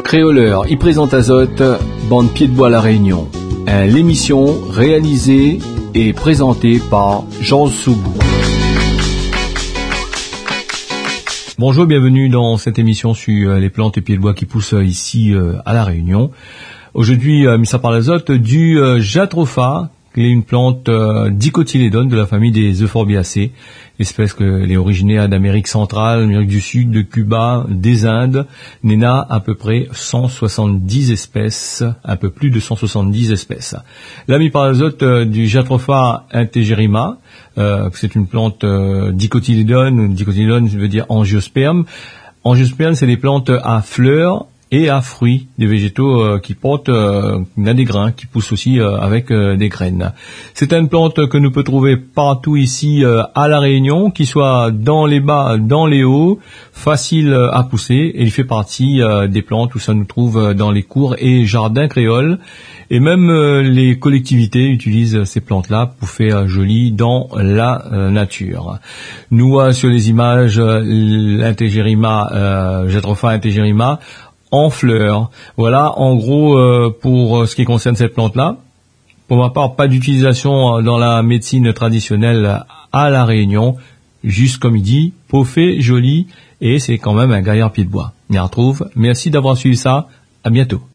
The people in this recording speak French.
Créoleur, y présente Azote, bande Pied de Bois La Réunion. L'émission réalisée et présentée par Jean Soubou. Bonjour, bienvenue dans cette émission sur les plantes et pieds de bois qui poussent ici à La Réunion. Aujourd'hui, mis ça par l'Azote, du Jatropha, qui est une plante dicotylédone de la famille des Euphorbiaceae, espèce qu'elle est originaire d'Amérique centrale, d'Amérique du Sud, de Cuba, des Indes. Néna à peu près 170 espèces, un peu plus de 170 espèces. Là, mis par l'Azote, du Jatropha integerrima, c'est une plante dicotylédone. Dicotylédone veut dire angiosperme. Angiosperme, c'est des plantes à fleurs et à fruits, des végétaux qui portent des grains, qui poussent aussi avec des graines. C'est une plante que nous peut trouver partout ici à La Réunion, qui soit dans les bas, dans les hauts, facile à pousser, et il fait partie des plantes où ça nous trouve dans les cours et jardins créoles. Et même les collectivités utilisent ces plantes-là pour faire joli dans la nature. Nous, sur les images, l'integerrima, Jatropha integerrima, en fleurs. Voilà, en gros, pour ce qui concerne cette plante-là. Pour ma part, pas d'utilisation dans la médecine traditionnelle à La Réunion. Juste comme il dit, peau fait, joli, et c'est quand même un gaillard pied de bois. On y retrouve. Merci d'avoir suivi ça. À bientôt.